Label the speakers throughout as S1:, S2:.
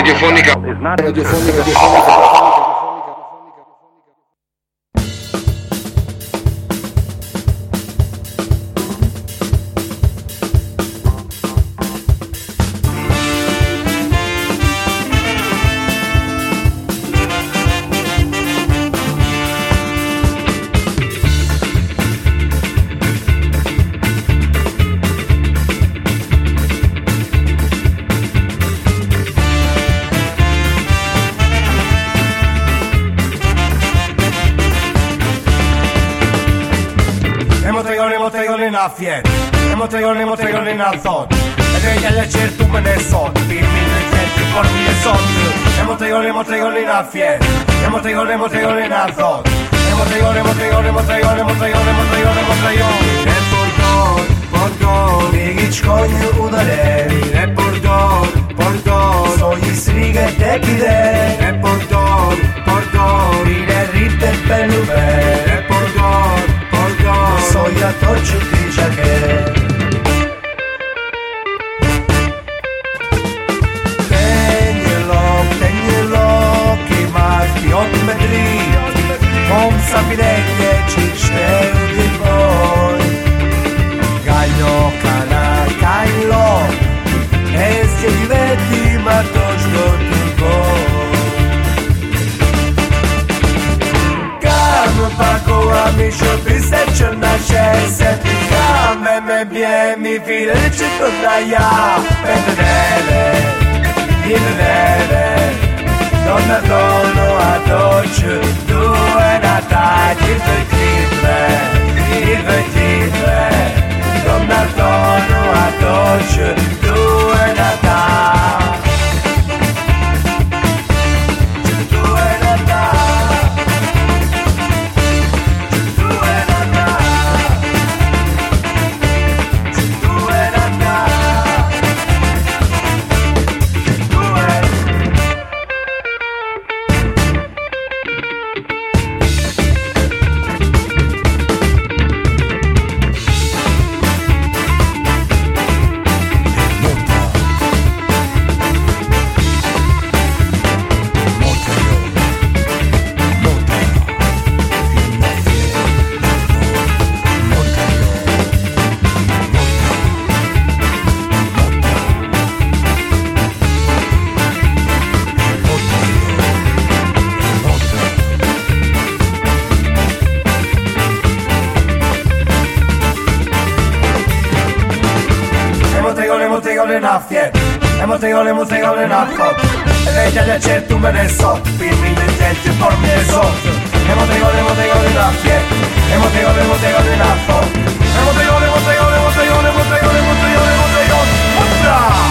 S1: radiofonica.
S2: Emotegol in alzot e degli alle certumene sot Pirmi le certi corpi e sot Emotegol in affiet Emotegol in alzot Emotegol E pordor Ligić konju udare E pordor Soji srige tekide E pordor Ine rite pelube E pordor Soja toču tičake Kom sapidegje čište u tvoj Galjo kana kajlo Ez je diveti ma točno tvoj Kam pakova mi šupi se črna šese Kam me bje mi fileči kod da ja Ideve Donne a dolce, due natali, il vetive, Donne a dolce, due natali. Emotegol in afkot Ređa le certumene sot Pirmi le certi formi e sot Emotegol in afjet Emotegol in afkot Emotegol Mutra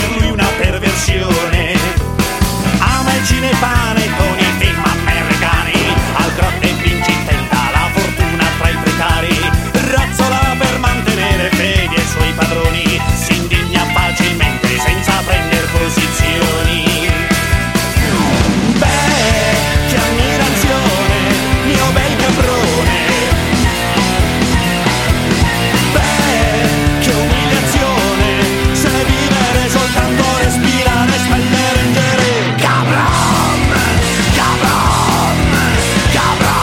S1: lui una perversione. Ama il cinepane con i film americani, al grotte vinci tenta la fortuna tra i precari, razzola per mantenere fede ai suoi padroni, si indigna facilmente senza prender posizioni. Beh, che ammirazione, mio bel caprone. Beh, che umiliazione, se vivere soltanto respirare e spellere. Cabron, cabron, cabron.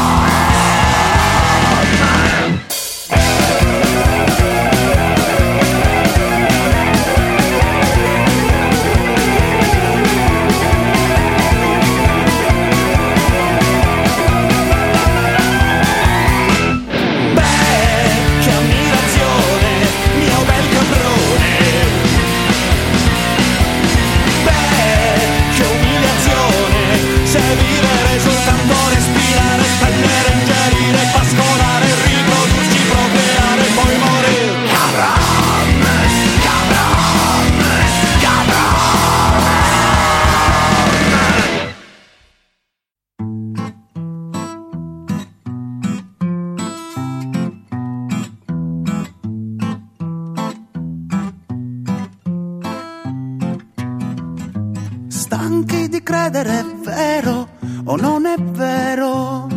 S1: Beh, che ammirazione, mio bel caprone. Beh, che umiliazione, se vivere soltanto respirare, spendere, ingerire, pascolare, riprodurci, procreare, poi morire. Cabron, cabron, cabron.
S3: Stanchi di credere è vero o non è vero?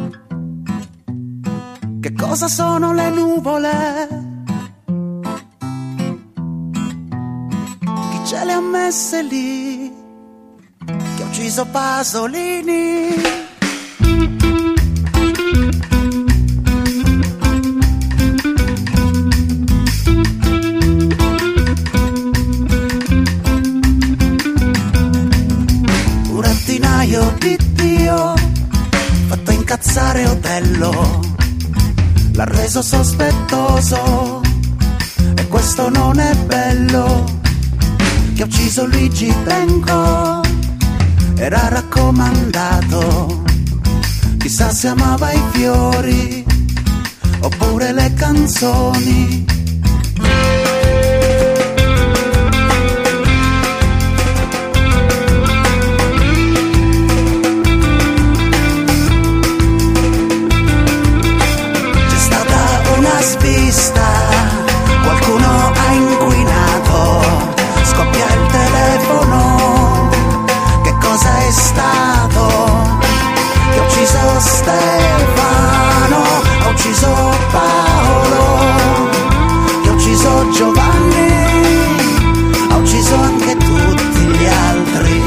S3: Che cosa sono le nuvole? Chi ce le ha messe lì? Che ha ucciso Pasolini? Burattinaio di Dio, fatto incazzare Otello, l'ha reso sospettoso, e questo non è bello. Che ha ucciso Luigi Tenco, era raccomandato, chissà se amava i fiori oppure le canzoni. Svista, qualcuno ha inquinato, scoppia il telefono, che cosa è stato? Che ha ucciso Stefano, ha ucciso Paolo, che ha ucciso Giovanni, ha ucciso anche tutti gli altri.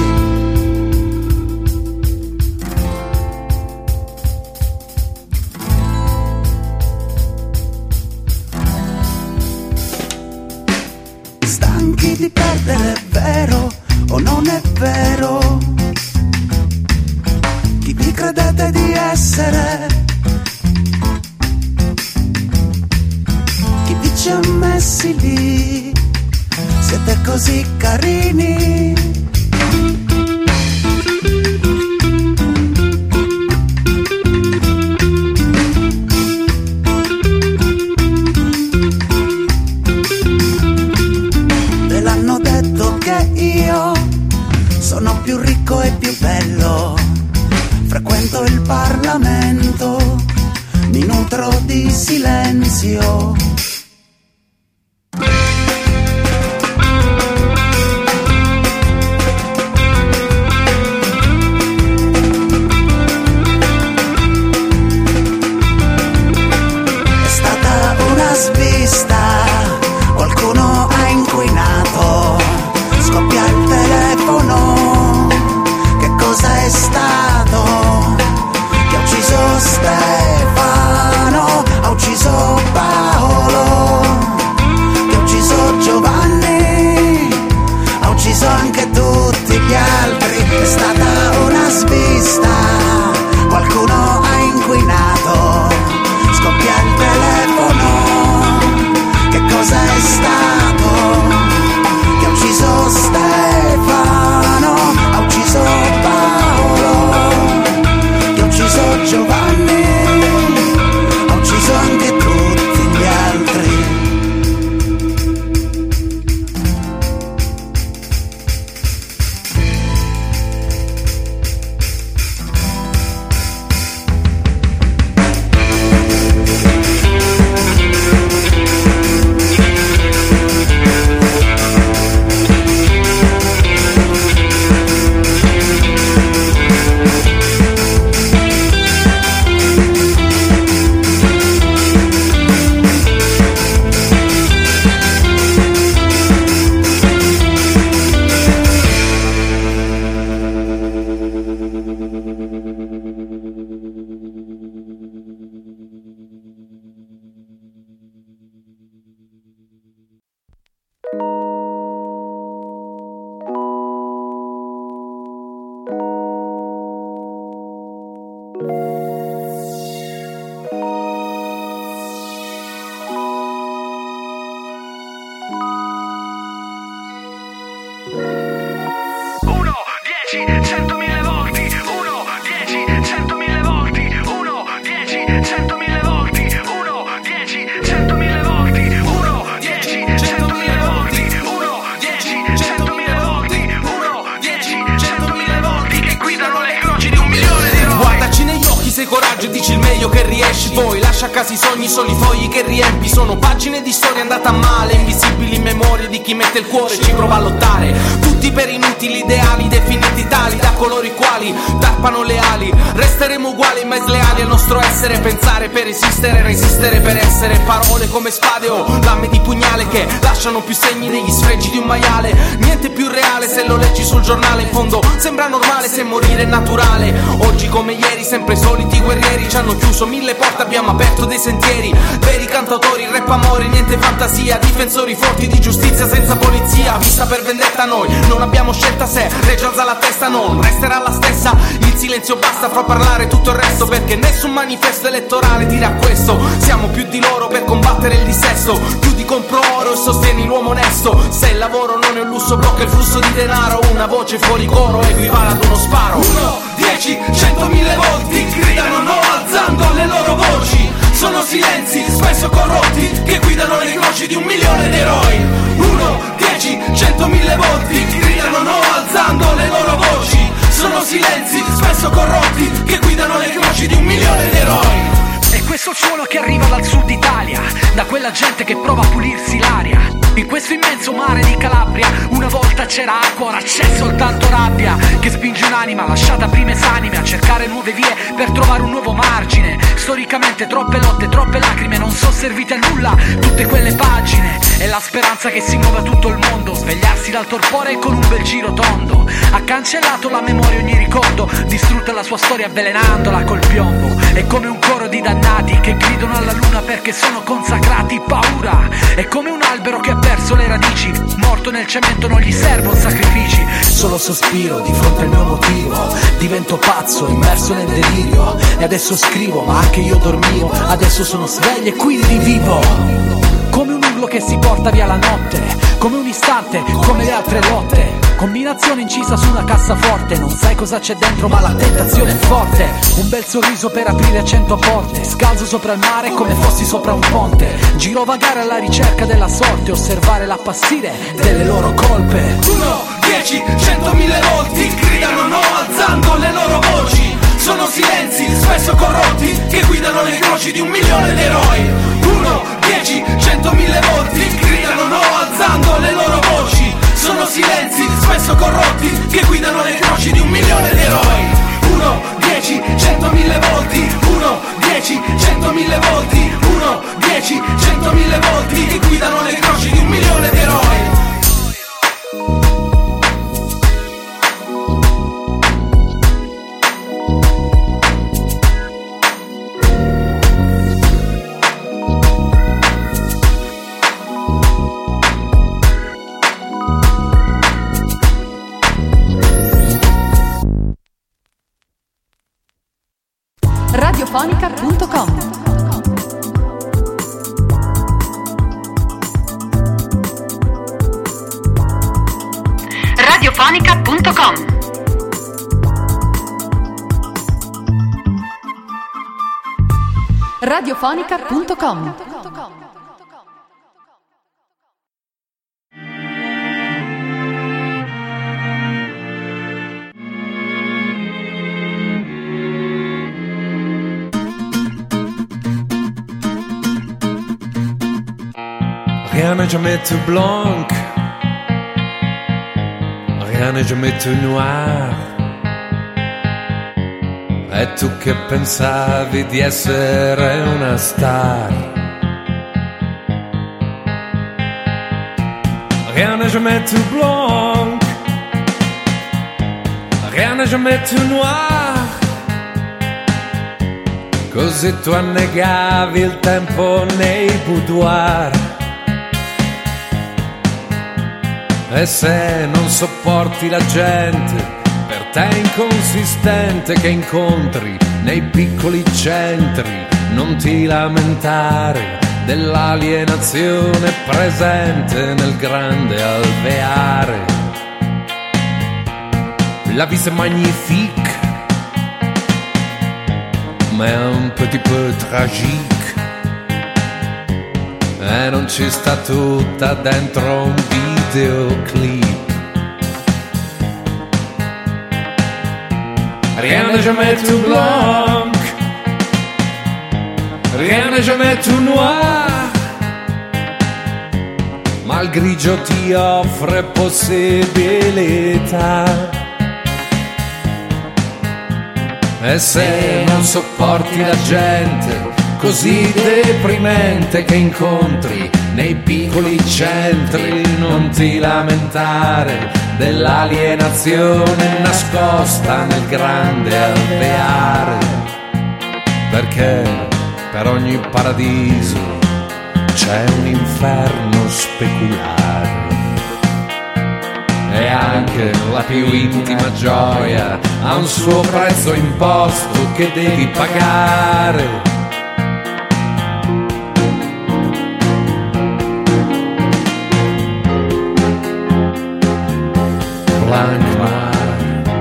S3: Stanchi di perdere, è vero o non è vero? Chi vi credete di essere? Chi vi ci ha messi lì? Siete così carini. Sono più ricco e più bello, frequento il Parlamento, mi nutro di silenzio. È stata una svista, qualcuno ha inquinato, scoppia il telefono, che cosa è stato? Che ha ucciso Stefano, ha ucciso Paolo, che ha ucciso Giovanni, ha ucciso anche tutti gli altri. È stata una svista, qualcuno ha inquinato, scoppia il telefono, che cosa è stato? Che ha ucciso Stefano, ha ucciso Paolo, che ha ucciso Giovanni, ha ucciso anche tutti gli altri.
S2: 100.000 volti, 1, 10, 100.000 volti, 1, 10, 100.000 volti, 1, 10, 100.000 volti, 1, 10, 100.000 volti, 1, 10, 100.000 volti, 1, 10, 100.000 volti che guidano le croci di 1 milione di eroi.
S4: Guardaci negli occhi, sei coraggio e dici il meglio che riesci. Poi lascia a casa i sogni, solo i fogli che riempi. Sono pagine di storia andata a male, invisibili in memoria di chi mette il cuore e ci prova a lottare. Tutti per inutili ideali definiti tali da coloro i quali tarpano le ali. Resteremo uguali ma sleali al nostro essere, pensare per esistere, resistere per essere. Parole come spade o lame di pugnale che lasciano più segni degli sfregi di un maiale. Niente più reale se lo leggi sul giornale, in fondo sembra normale se morire è naturale. Oggi come ieri sempre i soliti guerrieri ci hanno chiuso 1000 porte, abbiamo aperto dei sentieri. Veri cantautori, rap amore, niente fantasia. Difensori forti di giustizia senza polizia. Vista per vendetta noi non abbiamo scelta, se Reggio alza la testa non resterà la stessa. Il silenzio basta, fa parlare tutto il resto, perché nessun manifesto elettorale dirà questo. Siamo più di loro per combattere il dissesto, più di compro oro e sostieni l'uomo onesto. Se il lavoro non è un lusso blocca il flusso di denaro, una voce fuori coro equivale ad uno sparo.
S2: 1, 10, 100.000 volti gridano no alzando le loro voci. Sono silenzi spesso corrotti che guidano le croci di 1 milione di eroi. 1, 10, 100.000 volti gridano no alzando le loro voci. Sono silenzi spesso corrotti che guidano le croci di 1 milione di eroi. E questo suono che arriva dal sud Italia, da quella gente che prova a pulirsi l'aria. In questo immenso mare di Calabria una volta c'era acqua, ora c'è soltanto rabbia che spinge un'anima lasciata prima esanime a cercare nuove vie per trovare un nuovo margine. Storicamente troppe lotte, troppe lacrime non sono servite a nulla tutte quelle pagine. È la speranza che si muova tutto il mondo, svegliarsi dal torpore con un bel giro tondo. Ha cancellato la memoria ogni ricordo, distrutta la sua storia avvelenandola col piombo. È come un coro di dannati che gridano alla luna perché sono consacrati. Paura è come un albero che ha perso le radici, morto nel cemento non gli servono sacrifici. Solo sospiro di fronte al mio motivo, divento pazzo immerso nel delirio. E adesso scrivo ma anche io dormivo, adesso sono sveglio e qui rivivo. Come un urlo che si porta via la notte, come un istante, come le altre lotte. Combinazione incisa su una cassaforte, non sai cosa c'è dentro ma la tentazione è forte. Un bel sorriso per aprire 100 porte, scalzo sopra il mare come fossi sopra un ponte. Giro vagare alla ricerca della sorte, osservare l'appassire delle loro colpe. 1, 10, 100.000 volti gridano no alzando le loro voci. Sono silenzi spesso corrotti che guidano le croci di 1 milione di eroi. 1, 10, 100.000 volti gridano no alzando le loro voci. Sono silenzi spesso corrotti che guidano le croci di 1 milione di eroi. 1, 10, 100.000 volti. 1, 10, 100.000 volti. 1, 10, 100.000 volti che guidano le croci di 1 milione di eroi.
S5: Radiofonica.com. Radiofonica.com. Radiofonica.com.
S6: Rien n'est jamais tout blanc, rien n'est jamais tout noir. E tu che pensavi di essere una star. Rien n'est jamais tout blanc, rien n'est jamais tout noir. Così tu annegavi il tempo nei boudoir. E se non sopporti la gente, per te è inconsistente che incontri nei piccoli centri, non ti lamentare dell'alienazione presente nel grande alveare. La vie c'est magnifique, mais un petit peu tragique. E non ci sta tutta dentro un videoclip. Rien n'est jamais tout blanc, rien n'est jamais tout noir, ma il grigio ti offre possibilità. E se non sopporti la gente così deprimente che incontri nei piccoli centri, non ti lamentare dell'alienazione nascosta nel grande alveare, perché per ogni paradiso c'è un inferno speculare. E anche la più intima gioia ha un suo prezzo imposto che devi pagare. Blanc Noir.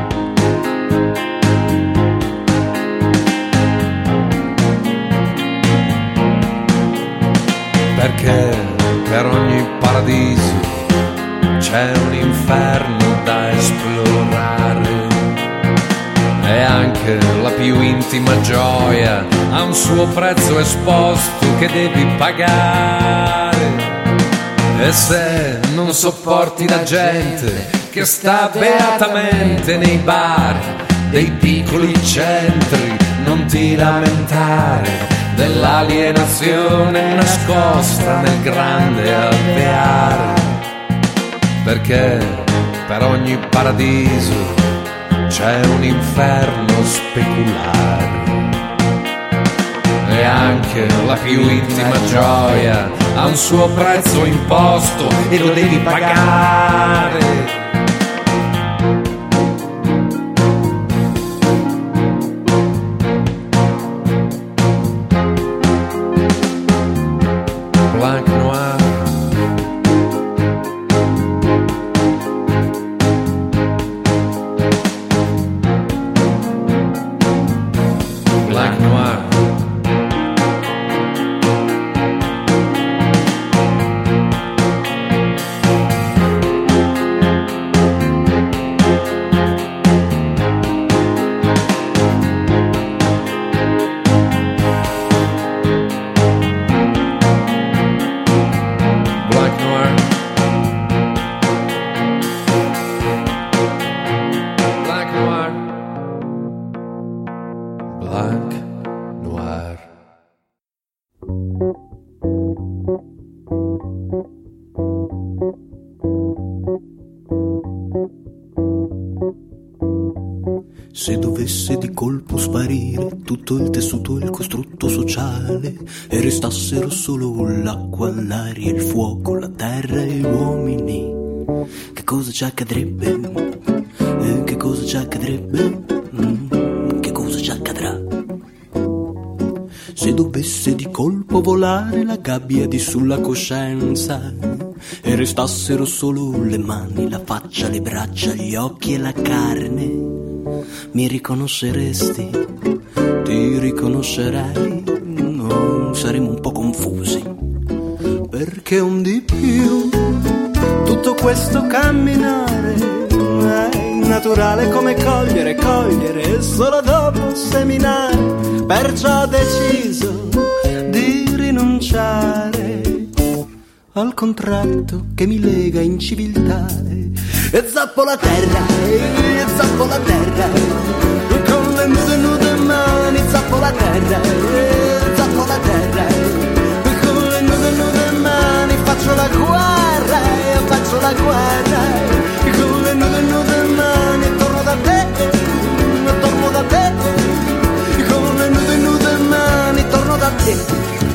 S6: Perché per ogni paradiso c'è un inferno da esplorare. E anche la più intima gioia ha un suo prezzo esposto che devi pagare. E se non sopporti la gente che sta beatamente nei bar dei piccoli centri, non ti lamentare dell'alienazione nascosta nel grande alveare, perché per ogni paradiso c'è un inferno speculare. E anche la più intima gioia ha un suo prezzo imposto e lo devi pagare. Blanc Noir. Blanc Noir.
S3: Se dovesse di colpo sparire tutto il tessuto e il costrutto sociale e restassero solo l'acqua, l'aria, il fuoco, la terra e gli uomini, che cosa ci accadrebbe? Che cosa ci accadrebbe? Che cosa ci accadrà? Se dovesse di colpo volare la gabbia di sulla coscienza e restassero solo le mani, la faccia, le braccia, gli occhi e la carne, mi riconosceresti, ti riconoscerei, no, saremo un po' confusi, perché un di più tutto questo camminare è naturale come cogliere e solo dopo seminare, perciò ho deciso di rinunciare al contratto che mi lega in civiltà. E zappo la terra, con le nude mani, zappo la terra, con le nude mani, faccio la guerra, con le nude mani, torno da te, con le nude mani, torno da te.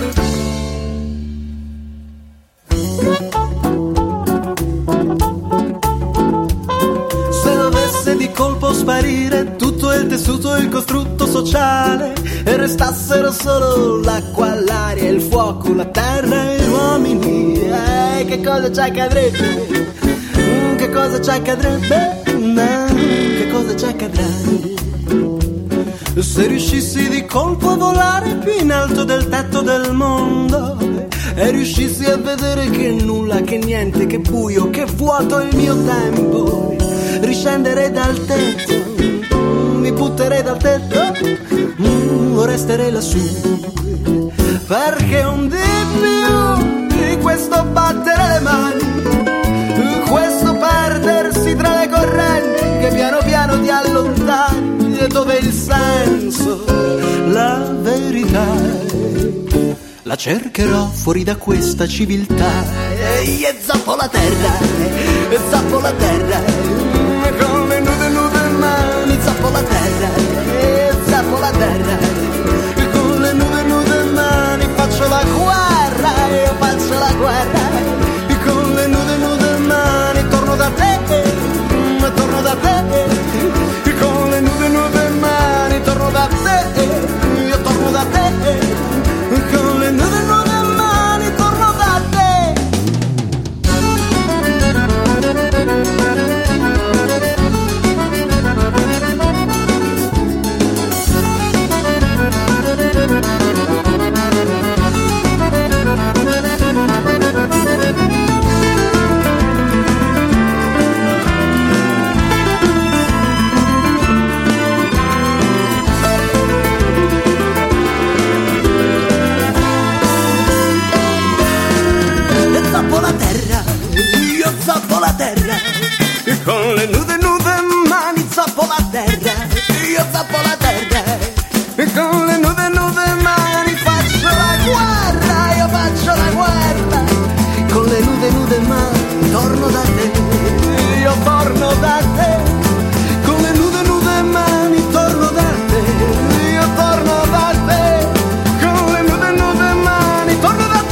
S3: Di colpo sparire tutto il tessuto e il costrutto sociale e restassero solo l'acqua, l'aria, il fuoco, la terra e gli uomini, che cosa ci accadrebbe? Che cosa ci accadrebbe? No, che cosa ci accadrà? Se riuscissi di colpo a volare più in alto del tetto del mondo e riuscissi a vedere che nulla, che niente, che buio, che vuoto è il mio tempo, riscenderei dal tetto, mi butterei dal tetto, o resterei lassù, perché un di più di questo battere le mani, questo perdersi tra le correnti che piano piano ti allontani, dove il senso, la verità, la cercherò fuori da questa civiltà. E zappo la terra, e zappo la terra, con le nude mani, zappo la terra, e zappo la terra, con le nude mani, faccio la guerra, io faccio la guerra, con le nude mani, torno da te, torno da te, con le nude mani, torno da te, io torno da te, con le nude mani, torno da te. Zappo la terra, io zappo la terra, con le nude mani zappo la terra, io zappo la terra, con le nude mani faccio la guerra, io faccio la guerra, con le nude mani torno da te, io torno da te, con le nude mani torno da te, io torno da te, con le nude mani torno da te.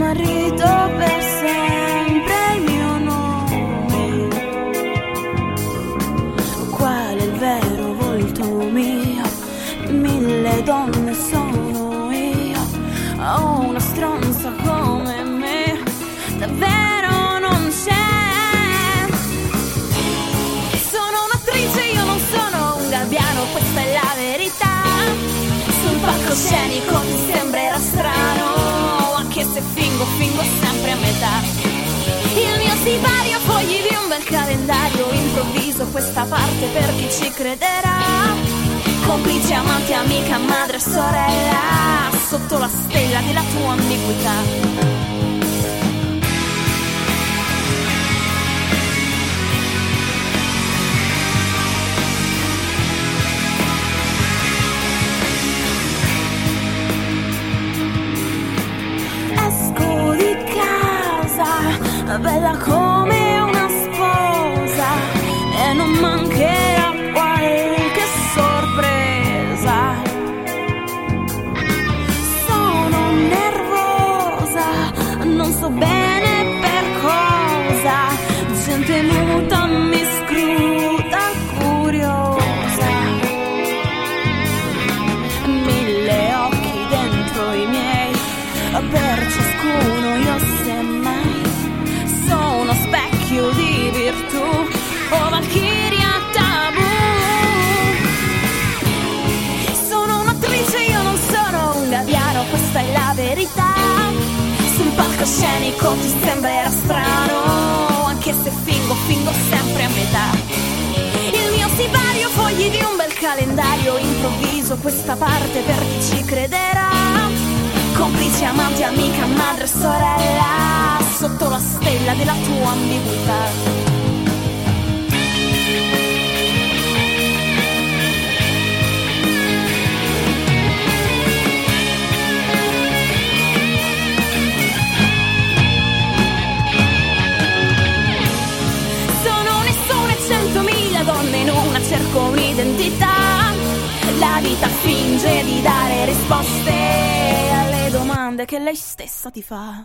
S7: marrito per sempre il mio nome. Qual è il vero volto mio? 1000 donne sono io. Ho una stronza come me, davvero non c'è. Sono un'attrice, io non sono un gabbiano, questa è la verità. Sul palcoscenico ti sembrerà strano, anche se fingo sempre a metà. Il mio sipario, fogli di un bel calendario, improvviso questa parte per chi ci crederà. Complice, amante, amica, madre, sorella, sotto la stella della tua ambiguità. Bella come una sposa e non mancherà qualche sorpresa. Sono nervosa, non so bene per cosa. Gente muta mi scruta curiosa. 1000 occhi dentro i miei, per ciascuno io semmai sono specchio di virtù o valchiria tabù. Sono un'attrice, io non sono un gabbiano, questa è la verità. Sul palcoscenico ti sembrerà strano, anche se fingo sempre a metà. Il mio sipario, fogli di un bel calendario, improvviso questa parte per chi ci crederà. Complice, amante, amica, madre, sorella, sotto la stella della tua ambiguità. Sono nessuna 100.000 donne in una, cerco un'identità. La vita finge di dare risposte alle domande che lei stessa ti fa.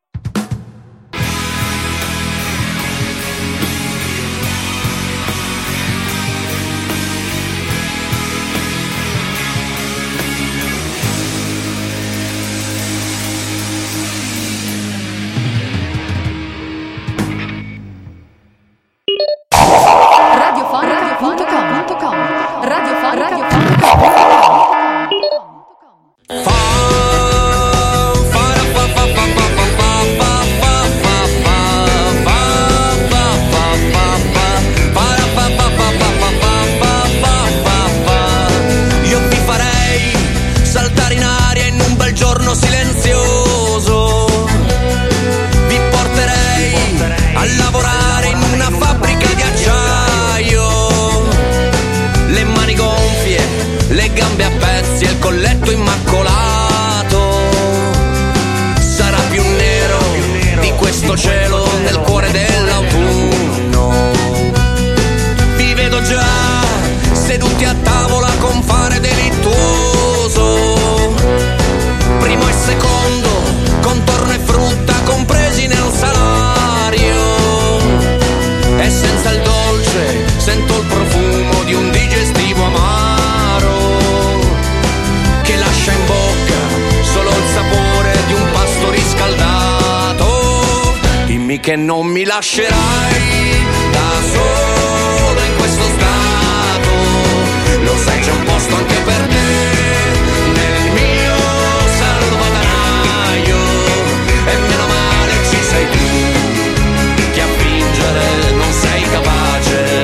S2: Cielo nel cuore dell'autunno, vi vedo già seduti a tavola con fare delittuoso, primo e secondo, contorno e frutta compresi nel salario, e senza il dolce sento il profumo di un digestivo amaro che lascia in bocca solo il sapore di un pasto riscaldato. Dimmi che non mi lascerai da solo in questo stato, lo sai c'è un posto anche per te nel mio salvadanaio, e meno male ci sei tu, che a fingere non sei capace.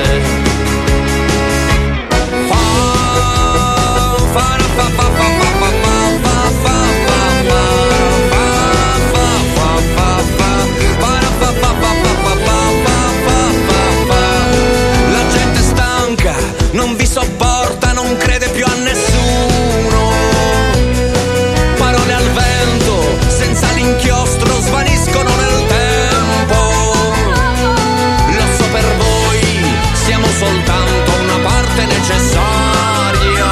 S2: La gente è stanca, non vi sopporta, non crede più a nessuno. Parole al vento, senza l'inchiostro, svaniscono nel tempo. Lo so, per voi siamo soltanto una parte necessaria,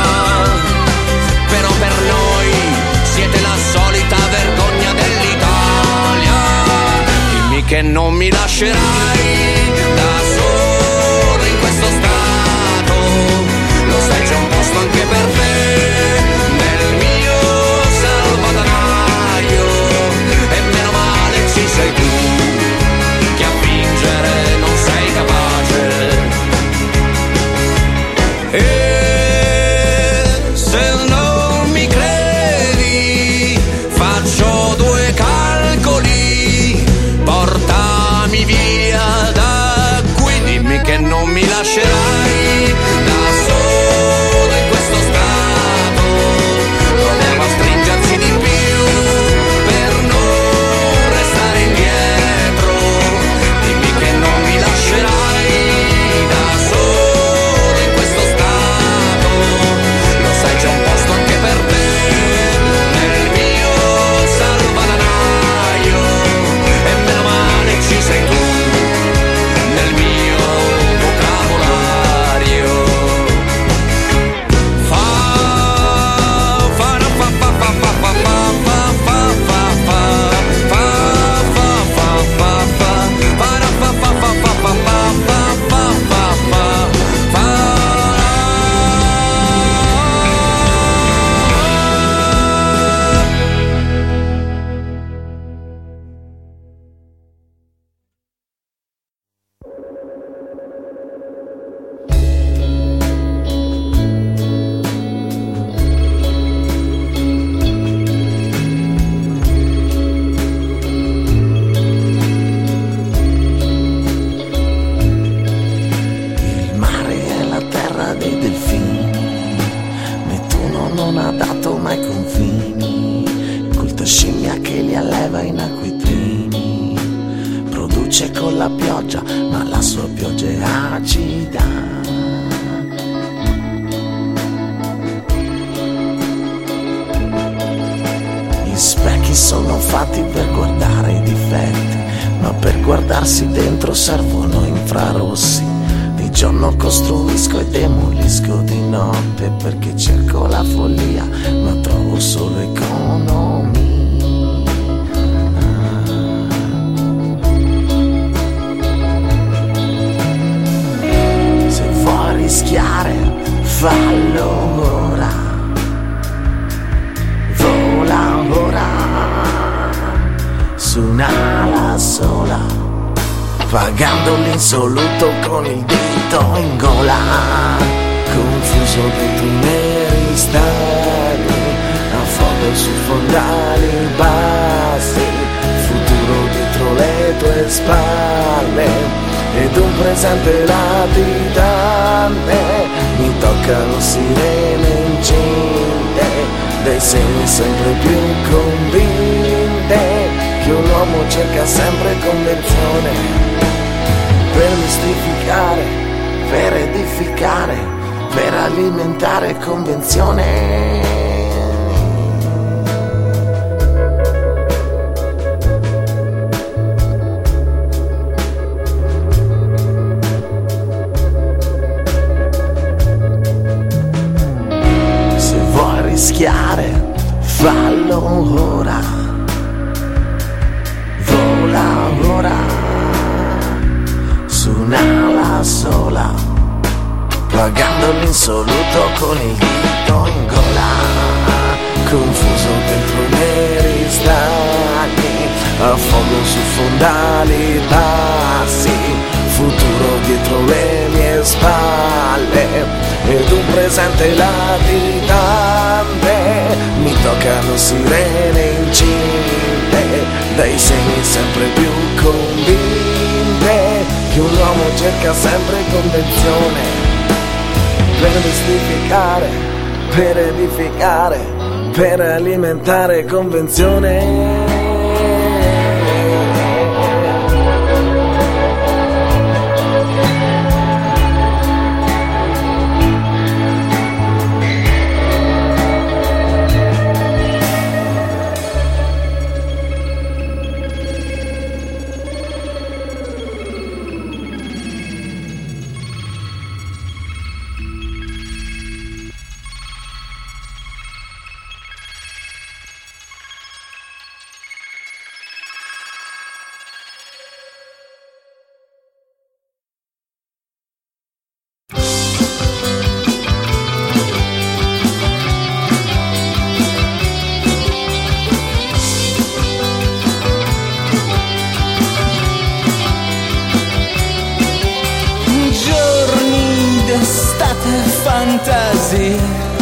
S2: però per noi siete la solita vergogna dell'Italia.
S8: lascerai da solo in questo stato. Lo sai, c'è un posto anche per te nel mio salvadanaio, e meno male ci sei tu, che a fingere non sei capace. E se non mi credi, faccio due calcoli, portami via da qui, dimmi che non mi lascerai da solo in questo stato. Proviamo a stringerci di più per non restare indietro, dimmi che non mi lascerai da solo in questo stato. Lo sai, c'è un posto anche per te nel mio salvadanaio, e meno male ci sei tu nel mio vocabolario.
S9: Il mare è la terra dei delfini, Nettuno non ha dato mai confini, colta scimmia che li alleva in acquitrini, produce con la pioggia ma la sua pioggia è acida. Gli specchi sono fatti per guardare i difetti, ma per guardarsi dentro servono infrarossi. Di giorno costruisco e demolisco di notte, perché cerco la follia ma trovo solo economia. Se vuoi rischiare, fallo ora, vola ora su un'ala sola, pagando l'insoluto con il dito in gola, confuso dei tunneli stagni, affogo su fondali bassi, futuro dietro le tue spalle, ed un presente latitante. Mi toccano sirene incinte, dei segni sempre più convinte, che un uomo cerca sempre convenzione, per mistificare, per edificare, per alimentare convenzione. Se vuoi rischiare, fallo ora, vola ora su un'ala sola, pagando l'insoluto con il dito in gola, confuso dentro neri stagni, affogo su fondali bassi, futuro dietro le mie spalle, ed un presente latitante. Mi toccano sirene incinte, dai segni sempre più convinte, che un uomo cerca sempre convenzione, per mistificare, per edificare, per alimentare convenzione.
S3: fantasie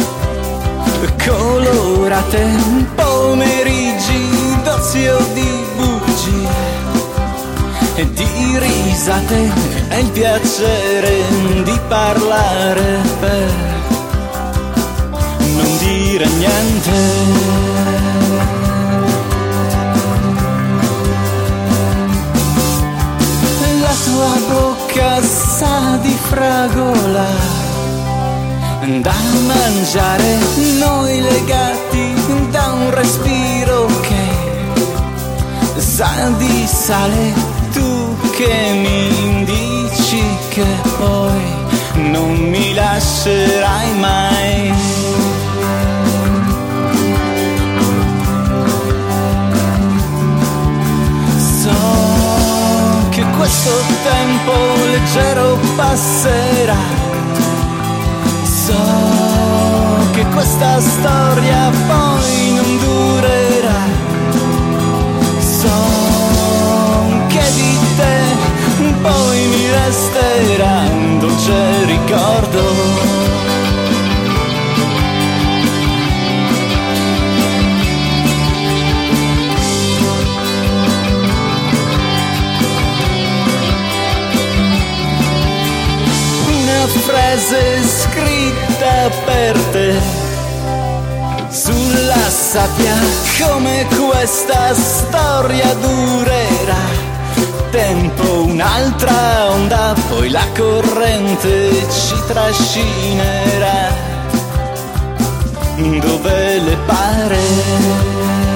S3: colorate, pomeriggi d'ozio di bugie e di risate e il piacere di parlare per non dire niente. La tua bocca sa di fragola da mangiare, noi legati da un respiro che sa di sale, tu che mi dici che poi non mi lascerai mai. So che questo tempo leggero passerà, so che questa storia poi non durerà, so che di te poi mi resterà un dolce ricordo. Frase scritta per te sulla sabbia, come questa storia durerà. Tempo un'altra onda, poi la corrente ci trascinerà dove le pare.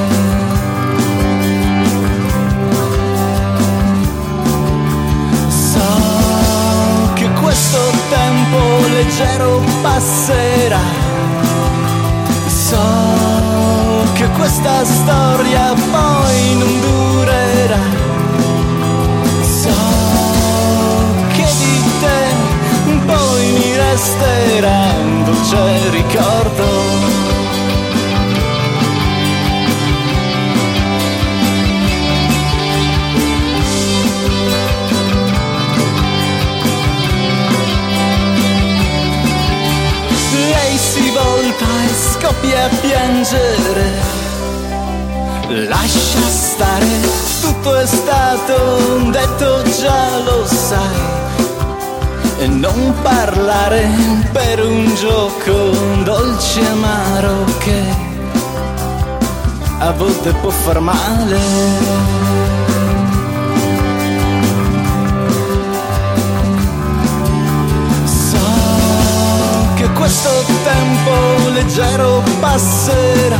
S3: Questo tempo leggero passerà, so che questa storia poi non durerà, so che di te poi mi resterà un dolce ricordo. Si volta e scoppia a piangere, lascia stare, tutto è stato detto, già lo sai, e non parlare per un gioco dolce e amaro che a volte può far male. Questo tempo leggero passerà,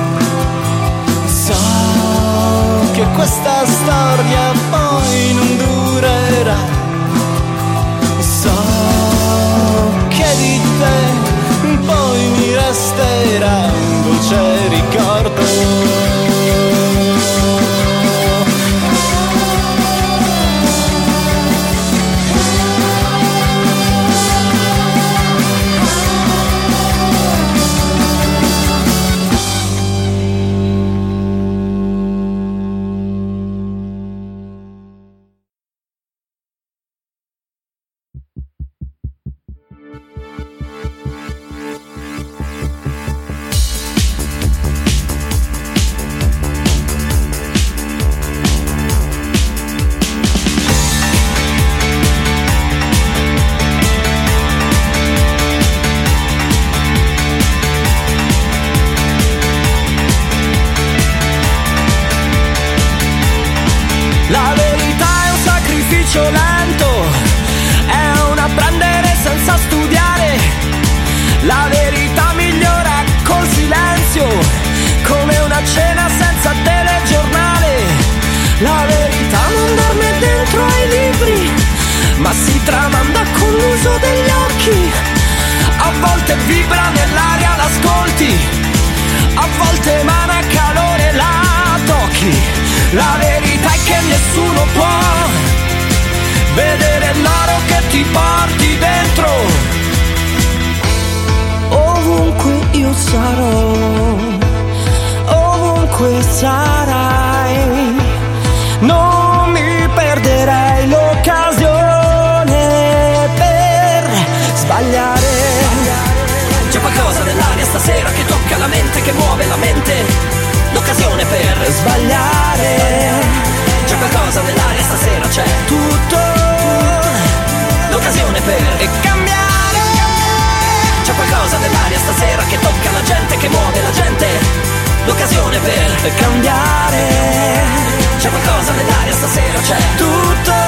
S3: so che questa storia poi non durerà, so che di te poi mi resterà un dolce ricordo.
S10: Lento, è un apprendere senza studiare. La verità migliora col silenzio, come una cena senza telegiornale. La verità non dorme dentro ai libri, ma si tramanda con l'uso degli occhi. A volte vibra nell'aria, l'ascolti, a volte emana calore, la tocchi. La verità è che nessuno può vedere l'oro che ti porti dentro. Ovunque io sarò, ovunque sarai, non mi perderei l'occasione per sbagliare. mente, l'occasione per sbagliare. C'è qualcosa nell'aria stasera, c'è tutto, l'occasione per cambiare. C'è qualcosa nell'aria stasera che tocca la gente, che muove la gente, l'occasione per cambiare. C'è qualcosa nell'aria stasera, c'è tutto.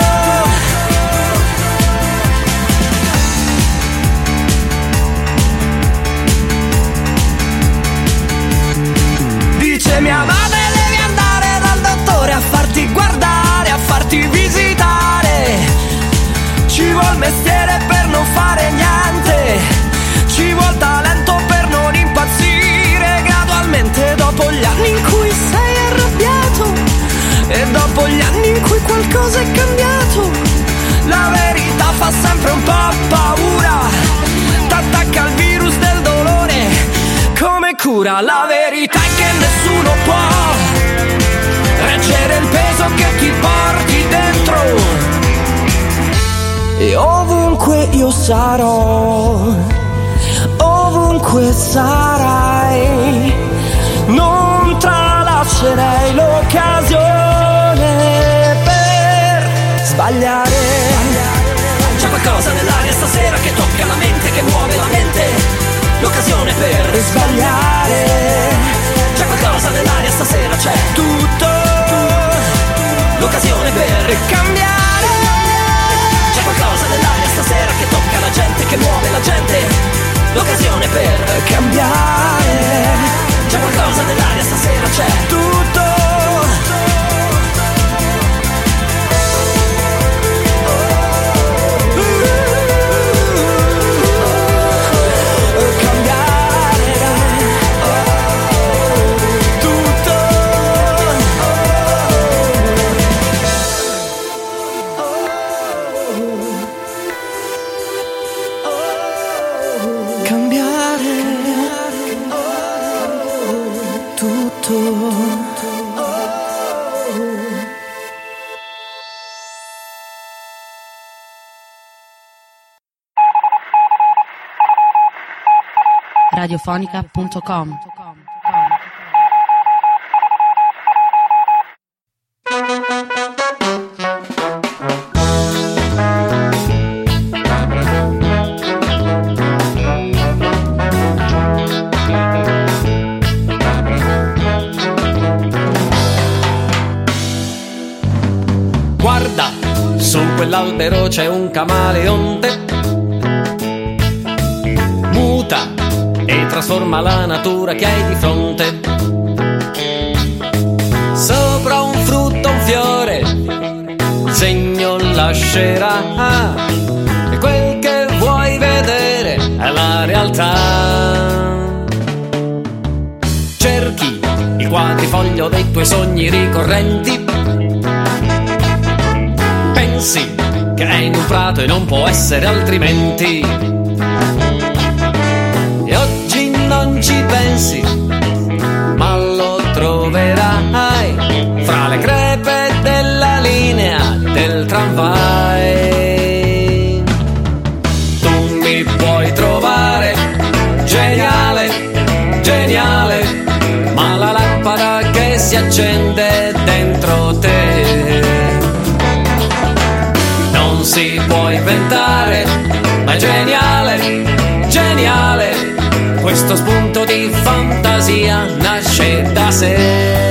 S10: Dice mia madre devi andare dal dottore a farti guardare, a farti visitare. Ci vuol mestiere per non fare niente, ci vuol talento per non impazzire gradualmente. Dopo gli anni in cui sei arrabbiato e dopo gli anni in cui qualcosa è cambiato, la verità fa sempre un po' paura, t'attacca il virus del dolore come cura. La verità è che nessuno può reggere il peso che ti porti dentro. E ovunque io sarò, ovunque sarai, non tralascerei l'occasione per sbagliare. C'è qualcosa nell'aria stasera che tocca la mente, che muove la mente, l'occasione per sbagliare. C'è qualcosa nell'aria stasera, c'è tutto, l'occasione per cambiare. C'è qualcosa nell'aria stasera che tocca la gente, che muove la gente, l'occasione per cambiare. C'è qualcosa nell'aria stasera, c'è tutto.
S5: Radiofonica.com.
S10: Guarda, su quell'albero c'è un camaleonte, muta e trasforma la natura che hai di fronte. Sopra un frutto, un fiore, il segno lascerà, e quel che vuoi vedere è la realtà. Cerchi il quadrifoglio dei tuoi sogni ricorrenti, pensi che è in un prato e non può essere altrimenti. E oggi non ci pensi, ma lo troverai fra le crepe della linea del tramvai. Tu mi puoi trovare geniale, geniale, ma la lampada che si accende dentro te non si può inventare, ma è geniale, geniale. Questo spunto di fantasia nasce da sé.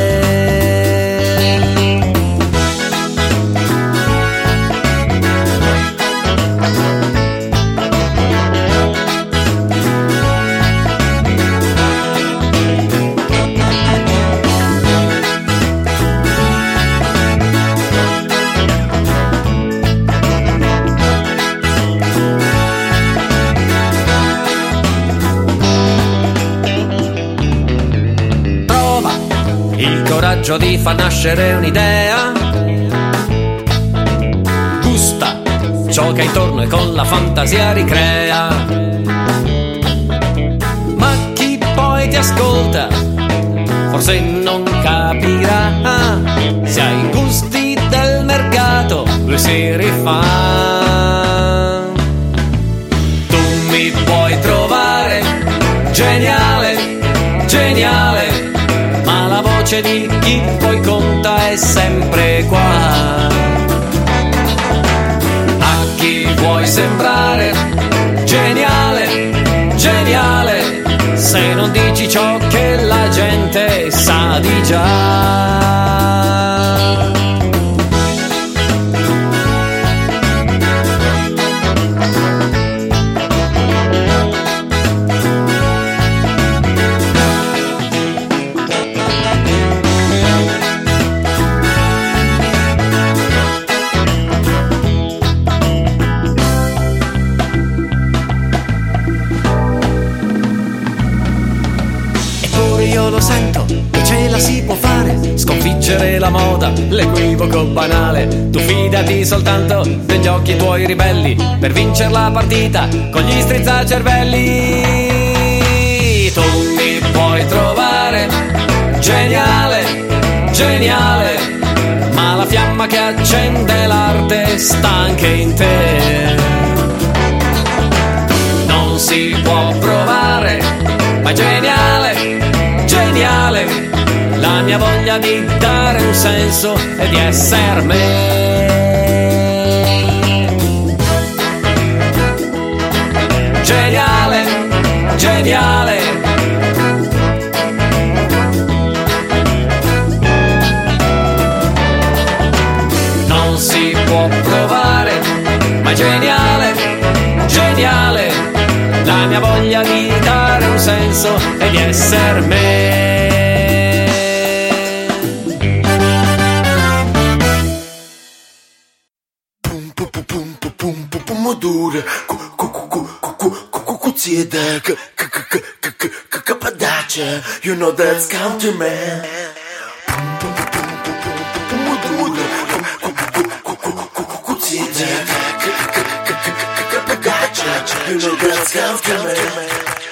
S10: Coraggio di far nascere un'idea, gusta ciò che hai intorno e con la fantasia ricrea. Ma chi poi ti ascolta forse non capirà, se ai gusti del mercato lui si rifà. Tu mi puoi trovare geniale, geniale, voce di chi poi conta è sempre qua. A chi vuoi sembrare geniale, geniale, se non dici ciò che la gente sa di già. Io lo sento che ce la si può fare, sconfiggere la moda, l'equivoco banale. Tu fidati soltanto degli occhi tuoi ribelli per vincere la partita con gli strizzacervelli. Tu mi puoi trovare geniale, geniale, ma la fiamma che accende l'arte sta anche in te. Non si può provare, ma è geniale, geniale, la mia voglia di dare un senso e di essere me. Geniale, geniale, non si può provare, ma è geniale, geniale, la mia voglia di dare un senso e di essere me.
S9: Pomodoro, cucciede, capadace, you know that's countryman. Pomodoro, cucciede, capadace, you know that's countryman.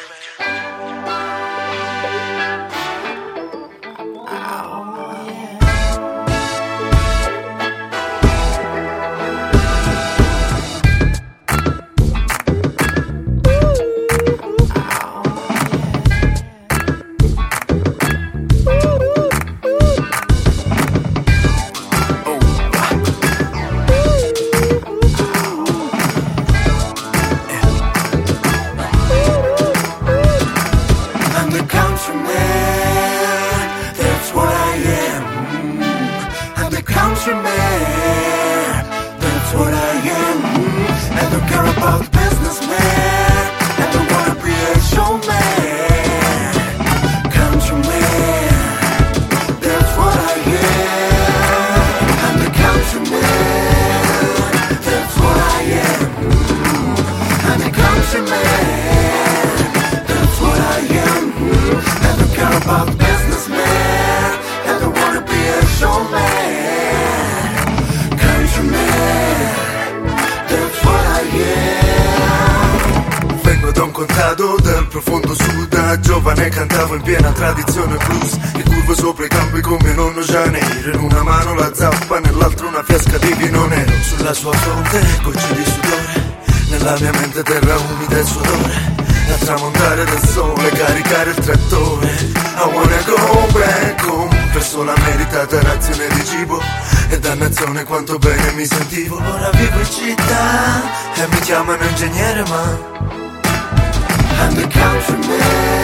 S11: Dal profondo sud, da giovane cantavo in piena tradizione blues. Mi curvo sopra i campi con mio nonno Janeiro, in una mano la zappa, nell'altra una fiasca di vino nero. Sulla sua fronte gocce di sudore, nella mia mente terra umida e sudore. Da tramontare del sole, caricare il trattore. I wanna go back home, verso la meritata razione di cibo e dannazione quanto bene mi sentivo. Ora vivo in città e mi chiamano ingegnere ma I'm the countryman,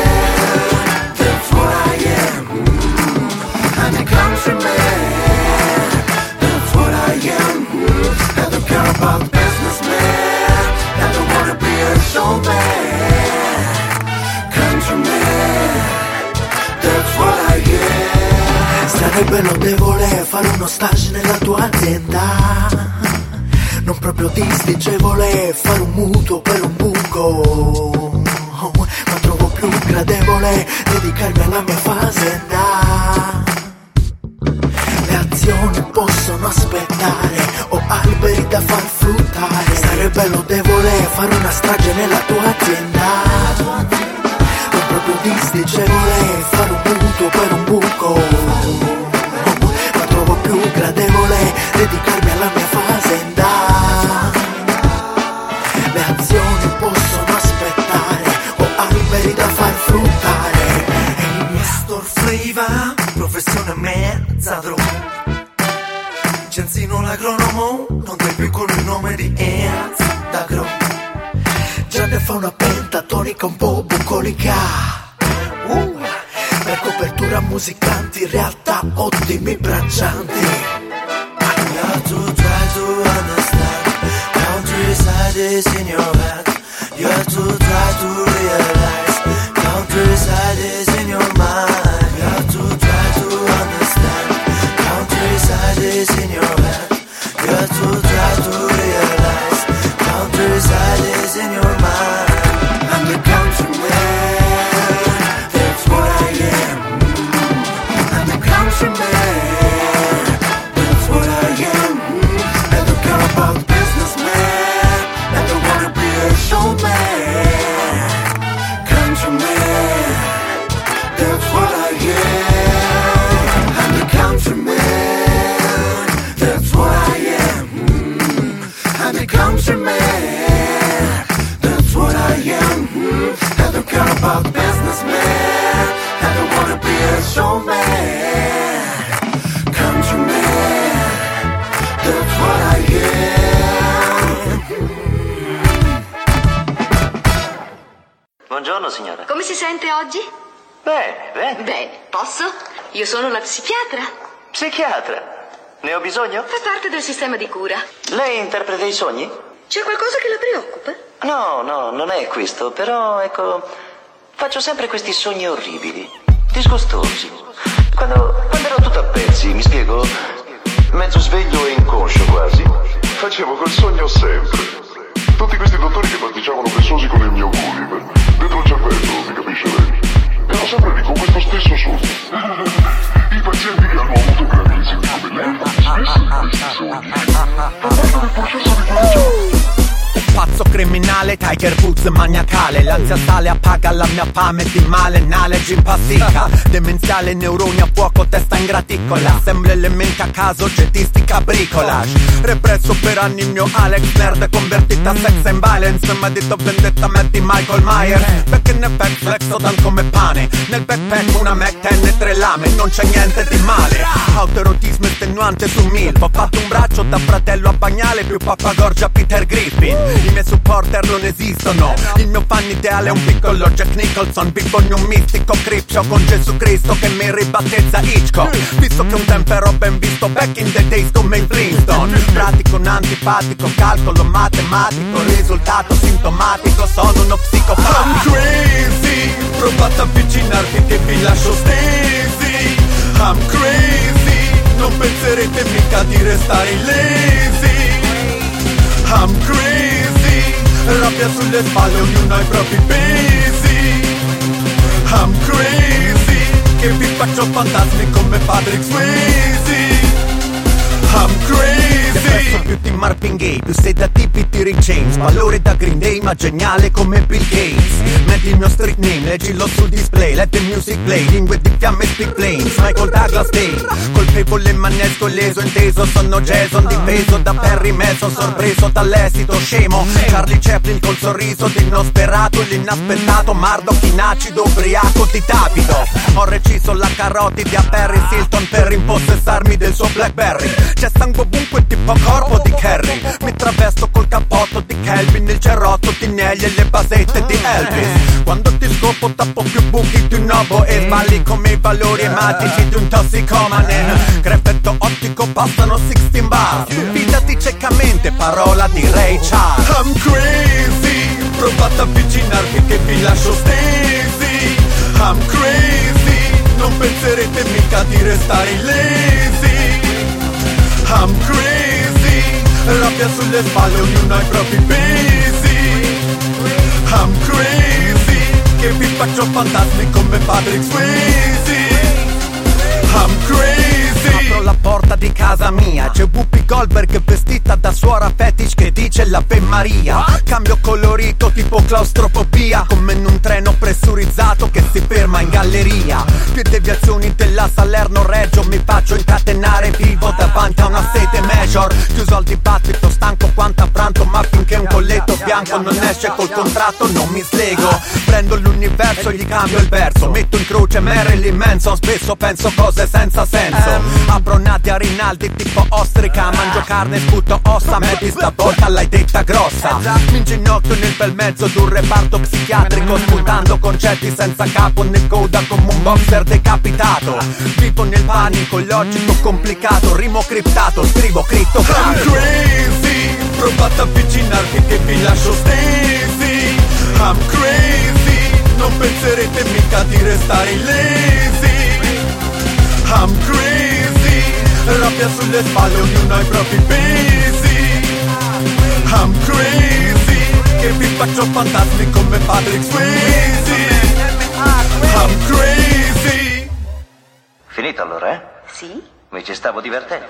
S11: that's what I am. I'm the countryman, that's what I am. I don't care about businessman, I don't wanna be a showman. Countryman, that's what I am.
S9: Sarebbe lodevole fare uno stage nella tua azienda. Non proprio disdicevole fare un mutuo per un buco. Ma trovo più gradevole dedicarmi alla mia fazenda. Le azioni possono aspettare, ho alberi da far fruttare. Sarebbe lodevole fare una strage nella tua azienda. Non proprio disdicevole fare un mutuo per un buco. Ma trovo più gradevole dedicarmi alla mia fazenda. Le azioni possono aspettare, ho alberi da far fruttare.
S11: Mr. Flavor, professione ammazzato. Genzino l'agronomo, non dai più con il nome di Enz d'Agro. Già ne fa una pentatonica un po' bucolica. Per copertura musicanti, in realtà ottimi braccianti. You have to try to understand, countryside is in your head. You have to try to realize, countryside is in your mind. You have to try to understand, countryside is in your head. You have to try to realize, countryside is in your mind. I'm the countryman, that's what I am. I'm the countryman, that's what I am. I don't care about businessman, I don't wanna be a showman. Countryman, that's what I am. I'm the countryman, that's what I am. I'm the countryman, that's what I am. I don't care about businessman, I don't wanna be a showman. Countryman, that's what I am.
S12: Buongiorno signora.
S13: Come si sente oggi?
S12: Bene, bene.
S13: Bene, posso? Io sono la psichiatra.
S12: Psichiatra? Ne ho bisogno?
S13: Fa parte del sistema di cura.
S12: Lei interpreta i sogni?
S13: C'è qualcosa che la preoccupa?
S12: No, no, non è questo, però ecco, faccio sempre questi sogni orribili, disgustosi. Quando ero tutto a pezzi, mi spiego, mezzo sveglio e inconscio quasi,
S14: facevo quel sogno sempre. Tutti questi dottori che pasticciavano pensosi con il mio Gulliver, dentro il cervello, mi capisce lei? Ero sempre lì con questo stesso sogno. I pazienti che hanno avuto gravi esiti come lei fanno spesso questi sogni. A parte del processo di guarigione.
S15: Pazzo criminale, Tiger Woods maniacale. L'ansia sale, appaga la mia fame di male. Knowledge impastica, demenziale, neuroni a fuoco, testa in graticola. Assembla elementi a caso, jettistica, bricolage. Represso per anni il mio Alex nerd, convertita a sex and violence. Ma detto vendetta me di Michael Myers. Perché in effect flexo dan come pane. Nel backpack una Mac 10 e 3 lame, non c'è niente di male. Autoerotismo estenuante su MILF. Ho fatto un braccio da fratello a bagnale, più pappagorgia Peter Griffin. I miei supporter non esistono. Il mio fan ideale è un piccolo Jack Nicholson. Bisogno un mistico cripcio con Gesù Cristo che mi ribattezza Hitchcock. Visto che un tempo ero ben visto back in the days come il Flintstone. Pratico un antipatico, calcolo matematico, risultato sintomatico, sono uno psicopatico. I'm crazy, provate a avvicinarvi che vi lascio stesi. I'm crazy, non penserete mica di restare lazy. I'm crazy, rabbia sulle spalle, ognuno ha i propri pesi. I'm crazy, che vi faccio fantasmi come Patrick Swayze. I'm crazy, depresso più di Marvin Gaye, più sedativi di Rick James. Valore da Green Day ma geniale come Bill Gates. Metti il mio street name, leggilo sul display. Let the music play, lingue di fiamme speak planes. Michael Douglas Day, colpevole mannesco leso inteso. Sono Jason difeso da Perry Mason, sorpreso dall'esito scemo. Charlie Chaplin col sorriso di Nosferatu, l'inaspettato Murdoch in acido ubriaco di Davido. Ho reciso la carotide a Paris Hilton per impossessarmi del suo Blackberry. C'è sangue ovunque tipo corpo di Kerry. Mi travesto col cappotto di Kelvin, il cerrotto di Nelly e le basette di Elvis. Quando ti scopo tappo più buchi di un obo e sballi come i valori ematici di un tossicomane. Crepetto ottico passano 16 bars. Fidati ciecamente, parola di Ray Charles. I'm crazy, provate a avvicinarvi che vi lascio stesi. I'm crazy, non penserete mica di restare lazy. I'm crazy, rabbia sulle spalle, ognuno ha i propri pesi. I'm crazy, che vi faccio fantasmi come Patrick Swayze. I'm crazy. Apro la porta di casa mia, c'è Whoopi Goldberg vestita da suora fetish che dice l'Ave Maria. Cambio colorito tipo claustrofobia, come in un treno pressurizzato che si ferma in galleria. Più deviazioni della Salerno Reggio, mi faccio faccio incatenare vivo davanti a una sete major. Chiuso al dibattito, stanco quanto affranto, ma finché un colletto bianco non esce col contratto non mi slego. Prendo l'universo, gli cambio il verso, metto in croce Marilyn Manson, spesso penso cose senza senso. Apro Nadia Rinaldi tipo ostrica, mangio carne, sputo ossa, metti stavolta l'hai detta grossa. Mi inginocchio nel bel mezzo d'un reparto psichiatrico, sputando concetti senza capo né coda come un boxer decapitato. Vivo nel panico, logico complicato, rimo criptato, scrivo critto. I'm crazy, provate avvicinarvi che vi lascio stesi. I'm crazy, non penserete mica di restare lazy. I'm crazy, rabbia sulle spalle, ognuno ha i propri pesi. I'm crazy, che vi faccio fantasmi come Patrick Swayze. I'm crazy.
S12: Finito allora, eh?
S13: Sì?
S12: Mi ci stavo divertendo.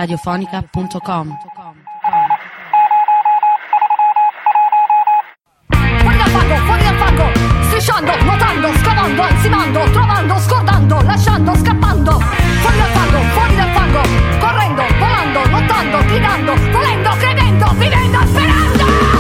S5: www.radiofonica.com.
S16: Fuori dal fango, strisciando, nuotando, scavando, ansimando, trovando, scordando, lasciando, scappando. Fuori dal fango, correndo, volando, lottando, gridando, volendo, credendo, vivendo, sperando.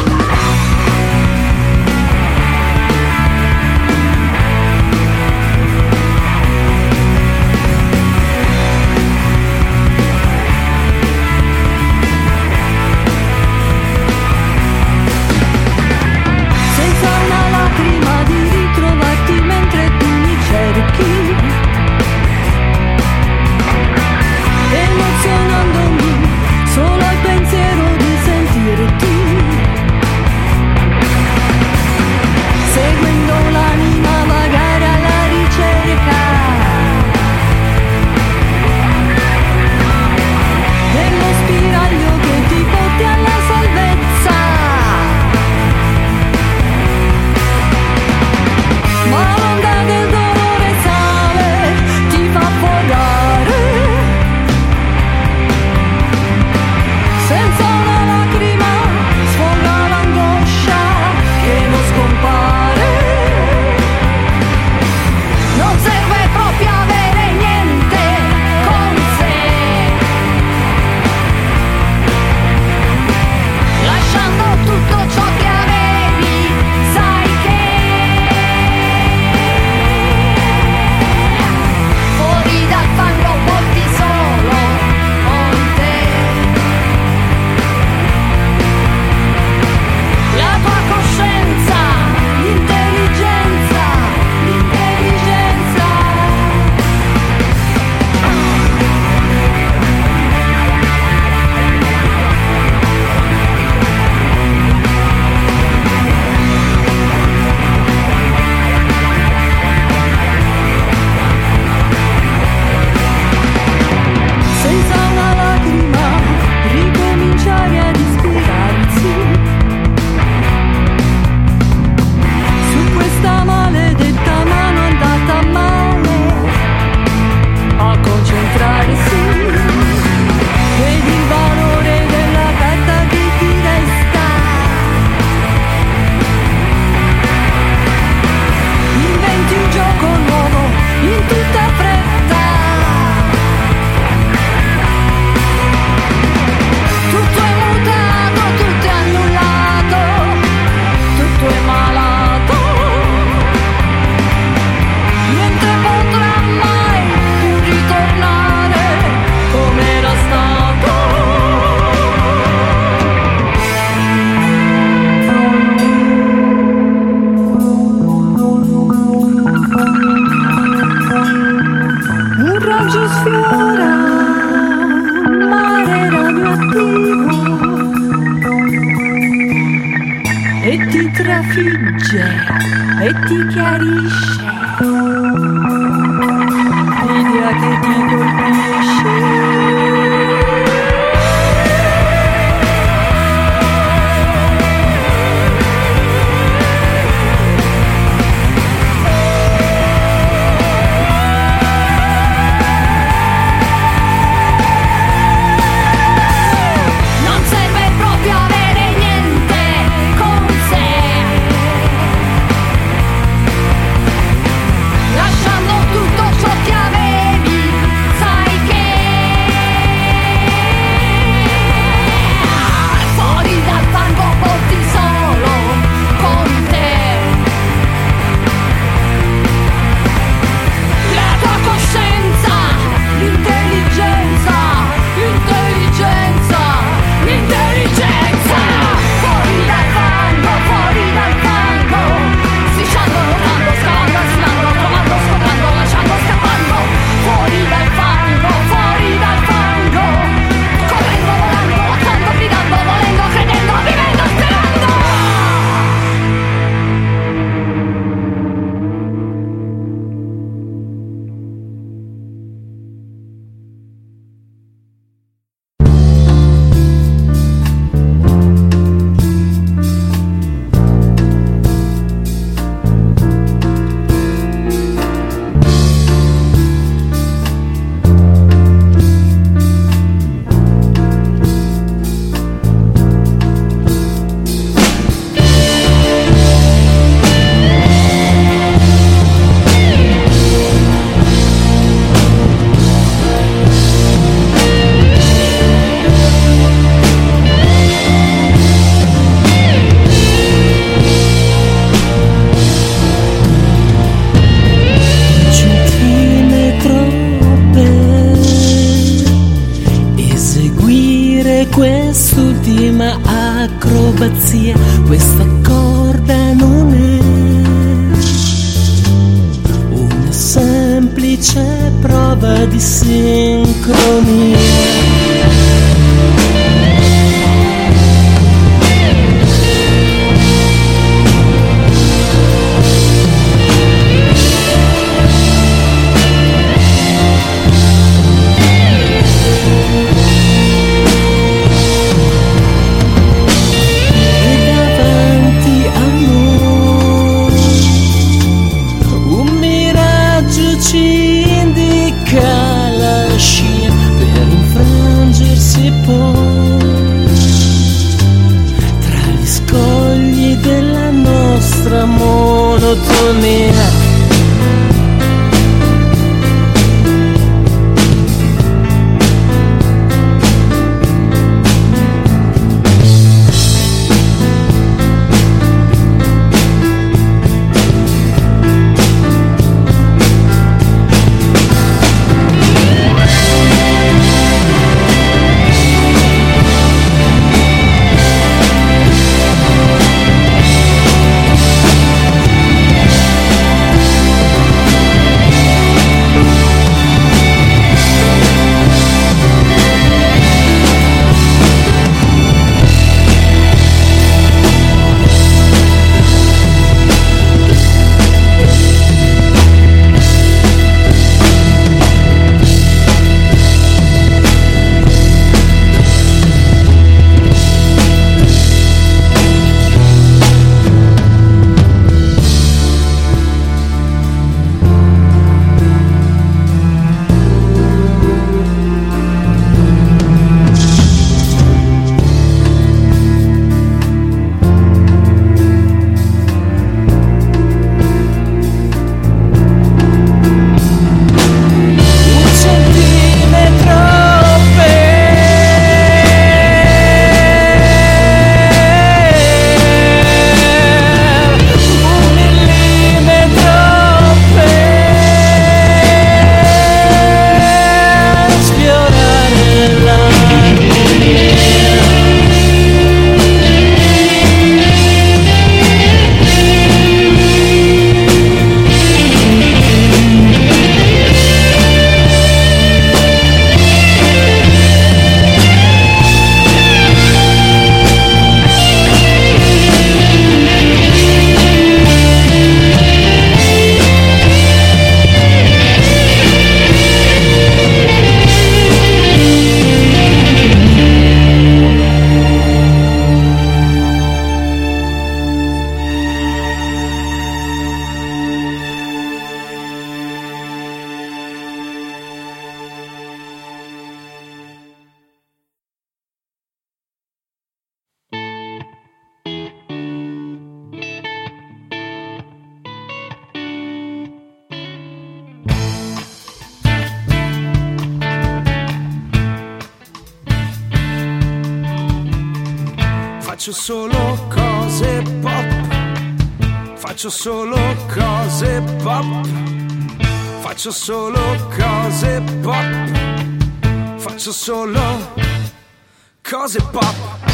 S7: Emozionandomi solo al pensiero di sentirti, seguendo l'anima vagare alla ricerca dello spiraglio che ti porti alla salvezza. Ma l'onda del dolore sale, ti fa affogare senza una lacrima, sfoga l'angoscia che non scompare. Non serve proprio avere niente con sé, lasciando tutto ciò che avevi, sai che fuori dal fango porti solo con te la tua coscienza, l'intelligenza, l'intelligenza. Senza una lacrima ricominciare ad ispirarsi su questa maledetta mano andata male a concentrarsi. Vedi il valore della carta che ti resta, inventi un gioco nuovo in tutta fretta. Tutto è mutato, tutto è annullato, tutto è malato. Niente potrà mai più ritornare come era stato. Un raggio sfiora un mare radioattivo e ti trafigge e ti chiarisce l'idea che ti colpisce. Non serve proprio avere niente con sé,
S3: seguire quest'ultima acrobazia. Questa corda non è una semplice prova di sincronia. Monotonia.
S2: Faccio solo cose pop, faccio solo cose pop, faccio solo cose pop, faccio solo cose pop.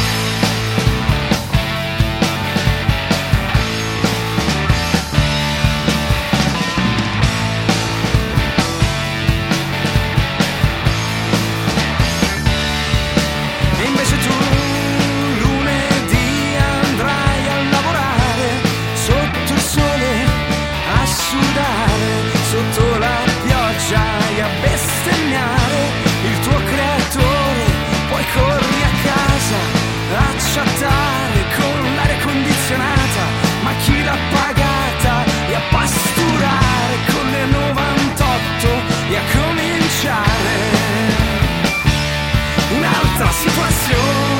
S10: Sotto la pioggia e a bestemmiare il tuo creatore, poi corri a casa a chattare con l'aria condizionata, ma chi l'ha pagata, e a pasturare con le 98 e a cominciare un'altra situazione.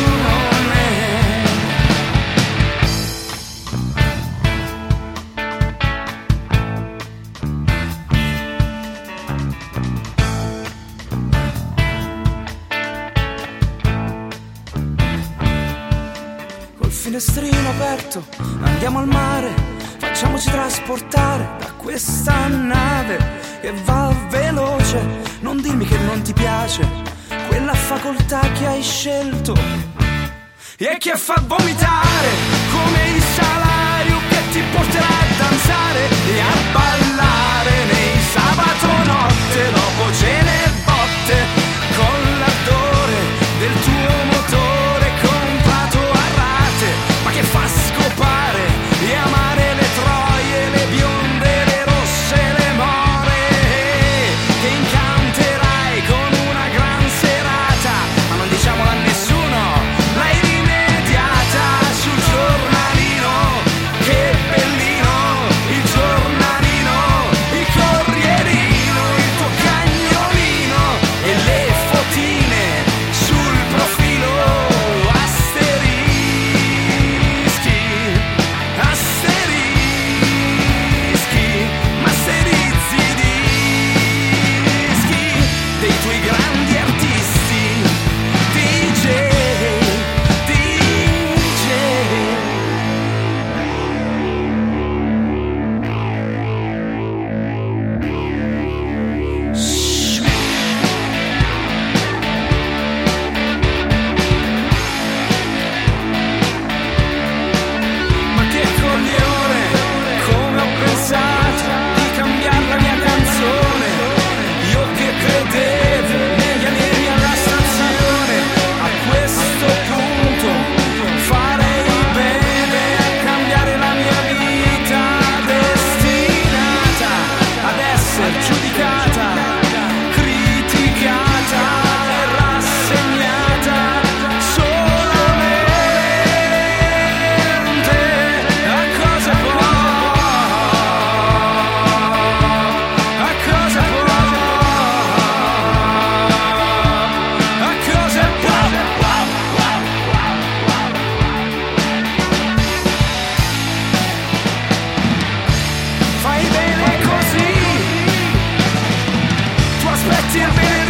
S10: Finestrino aperto, andiamo al mare, facciamoci trasportare da questa nave che va veloce. Non dirmi che non ti piace quella facoltà che hai scelto e che fa vomitare come il salario che ti porterà a danzare e a ballare nei sabato notte dopo cene e botte con l'ardore del tuo motore comprato a rate, ma che fa scopare e amare le troie, le bionde, le rosse, le more, che incanterai con una gran serata, ma non diciamolo a nessuno, l'hai rimediata sul giornalino, che bellino, il giornalino, il corrierino, il tuo cagnolino e le fotine sul profilo, asterischi, asterischi, masterizzi i dischi dei tuoi grandi artisti, DJ, DJ. Ma che coglione, come ho pensato di cambiare la mia canzone, io che credevo negli alieni alla stazione, a questo punto farei bene a cambiare la mia vita, destinata ad essere giudicata, criticata e rassegnata solamente a cose a cose a cose fai bene così, tu aspetti il venerdì.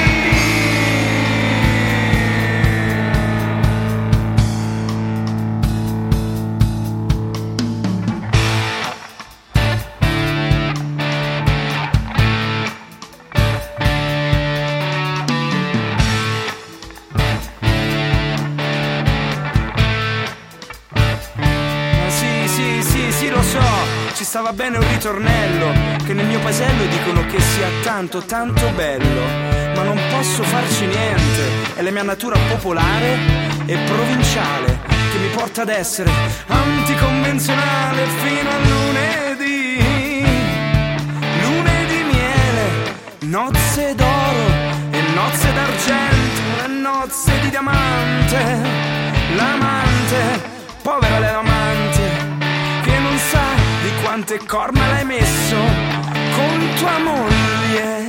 S10: Sì, lo so, ci stava bene un ritornello, che nel mio paesello dicono che sia tanto, tanto bello, ma non posso farci niente, è la mia natura popolare e provinciale, che mi porta ad essere anticonvenzionale fino a lunedì, lunedì miele, nozze d'oro e nozze d'argento e nozze di diamante, l'amante, povera l'amante, che non sa di quante corna l'hai messo con tua moglie.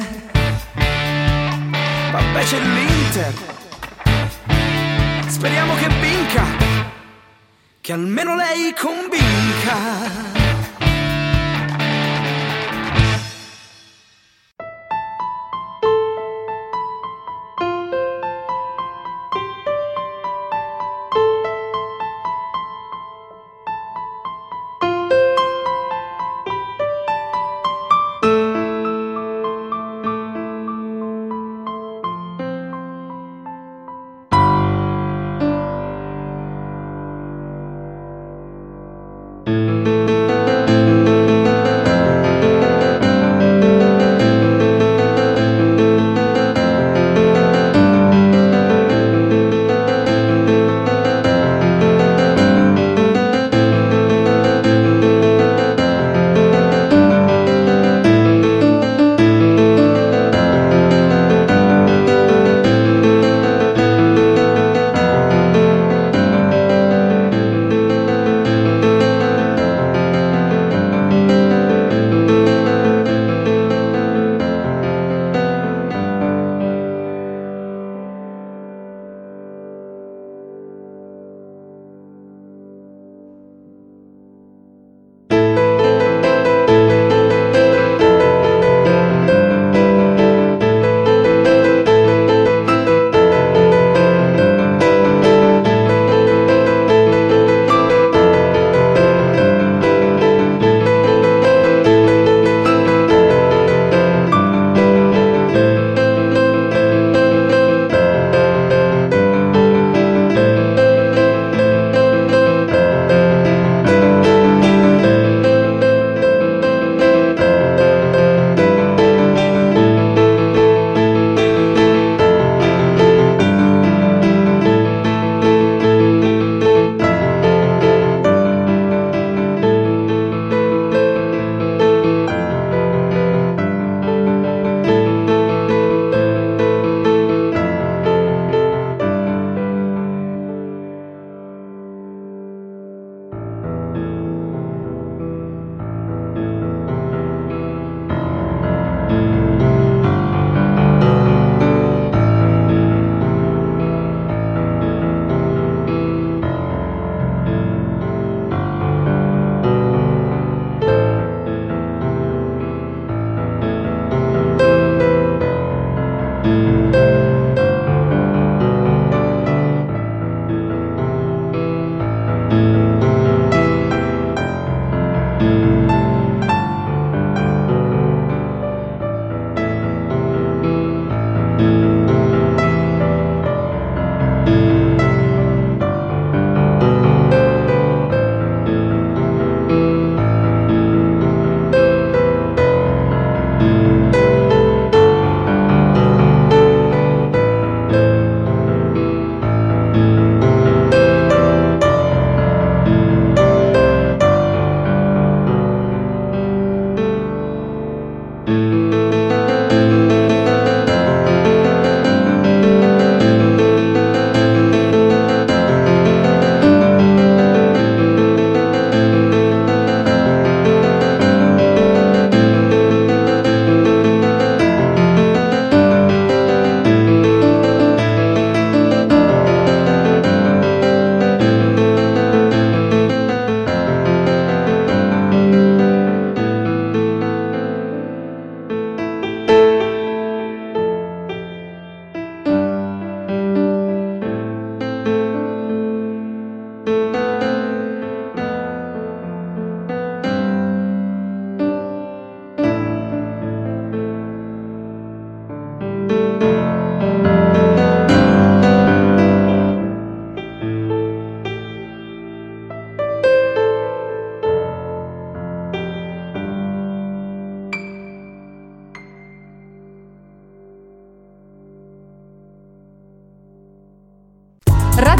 S10: Vabbè, c'è l'Inter, speriamo che vinca, che almeno lei convinca.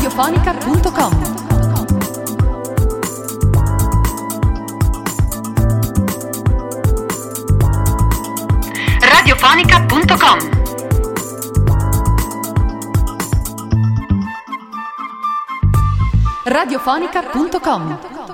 S16: radiofonica.com.
S5: radiofonica.com.
S16: radiofonica.com.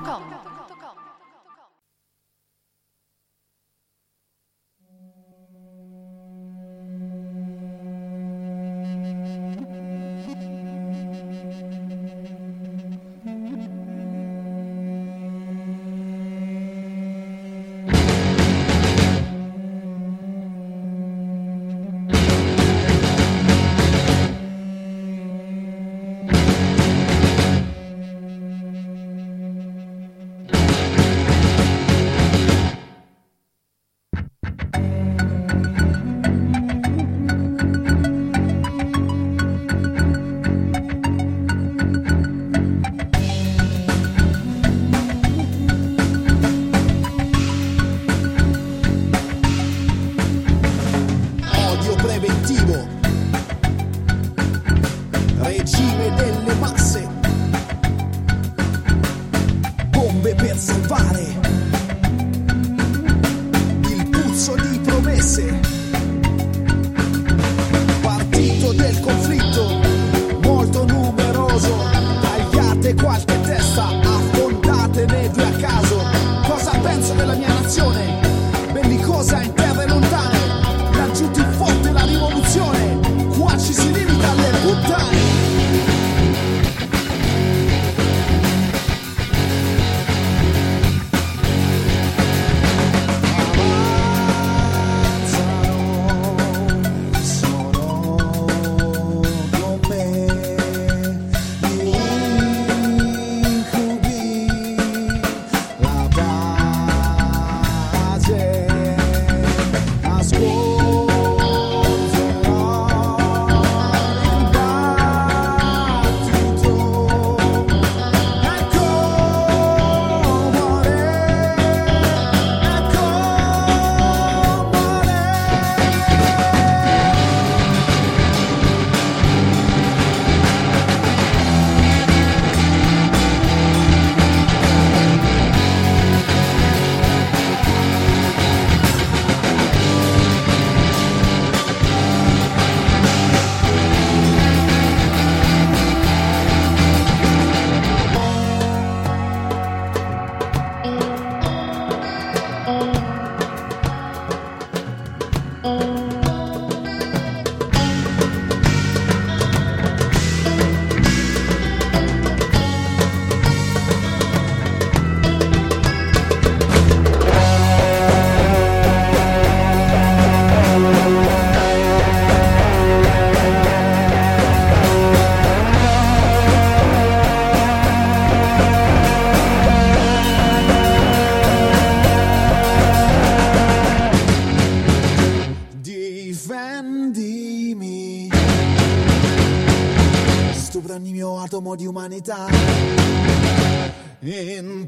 S17: In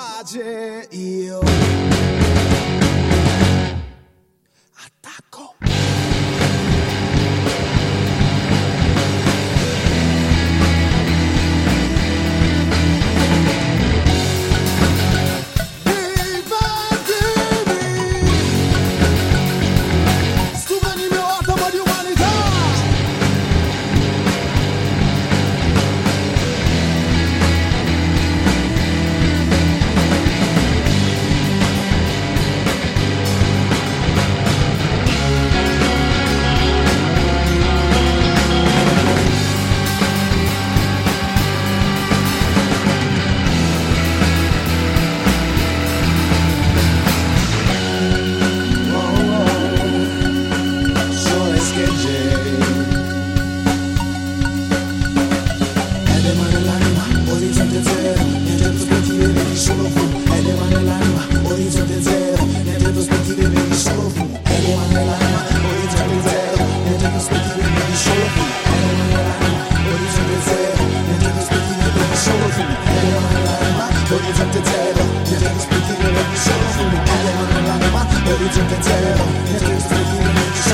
S17: pace io attacco. Stupeni il mio atomo di umanità.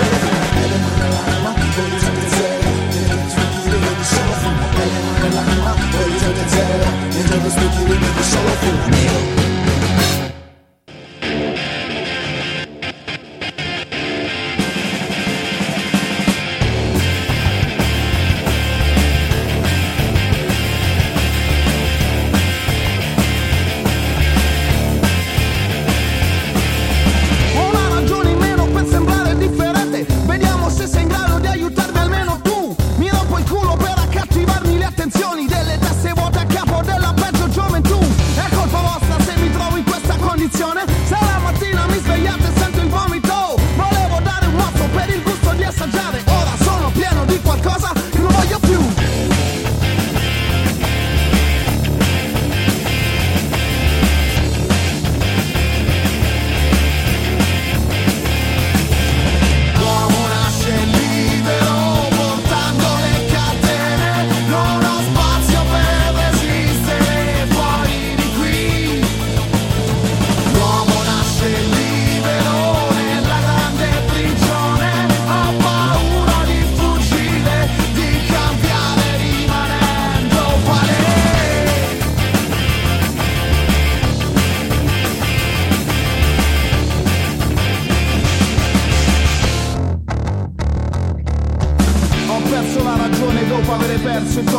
S17: Orizzonte zero,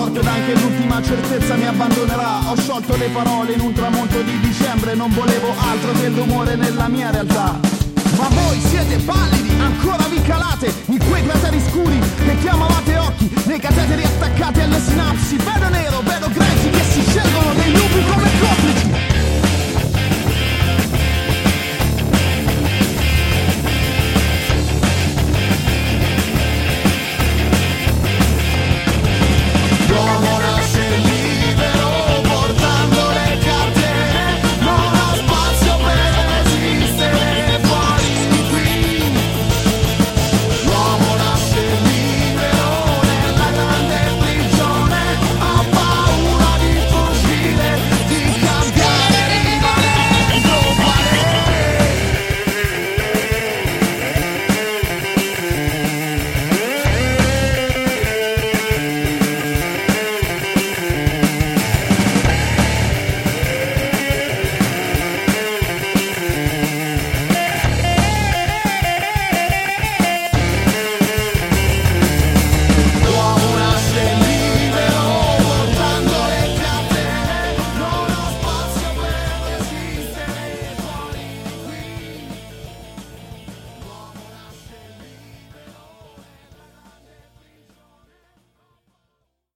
S17: morto ed anche l'ultima certezza mi abbandonerà. Ho sciolto le parole in un tramonto di dicembre, non volevo altro che l'umore nella mia realtà. Ma voi siete pallidi, ancora vi calate in quei crateri scuri che chiamavate occhi, nei cateteri attaccati alle sinapsi.